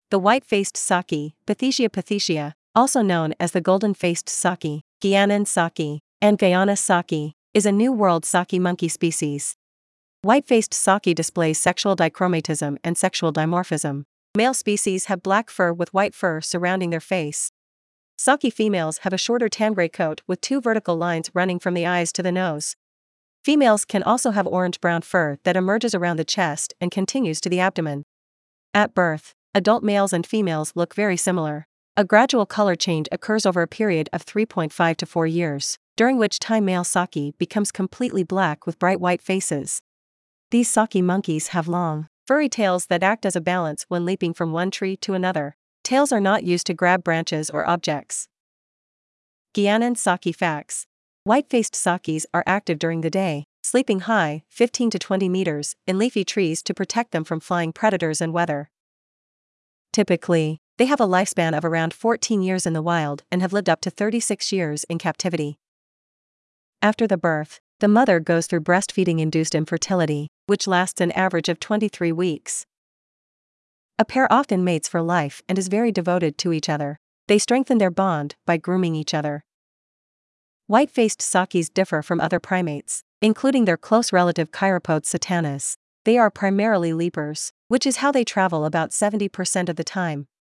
The white-faced saki, Pithecia pithecia, also known as the golden-faced saki, Guianan saki, and Guyana saki, is a New World saki monkey species. White-faced saki displays sexual dichromatism and sexual dimorphism. Male species have black fur with white fur surrounding their face. Saki females have a shorter tan-gray coat with two vertical lines running from the eyes to the nose. Females can also have orange-brown fur that emerges around the chest and continues to the abdomen. At birth, adult males and females look very similar. A gradual color change occurs over a period of 3.5 to 4 years, during which time male saki becomes completely black with bright white faces. These saki monkeys have long, furry tails that act as a balance when leaping from one tree to another. Tails are not used to grab branches or objects. Guianan saki facts. White-faced sakis are active during the day, sleeping high, 15 to 20 meters, in leafy trees to protect them from flying predators and weather. Typically, they have a lifespan of around 14 years in the wild and have lived up to 36 years in captivity. After the birth, the mother goes through breastfeeding-induced infertility, which lasts an average of 23 weeks. A pair often mates for life and is very devoted to each other. They strengthen their bond by grooming each other. White-faced sakis differ from other primates, including their close relative Chiropods satanas. They are primarily leapers, which is how they travel about 70% of the time.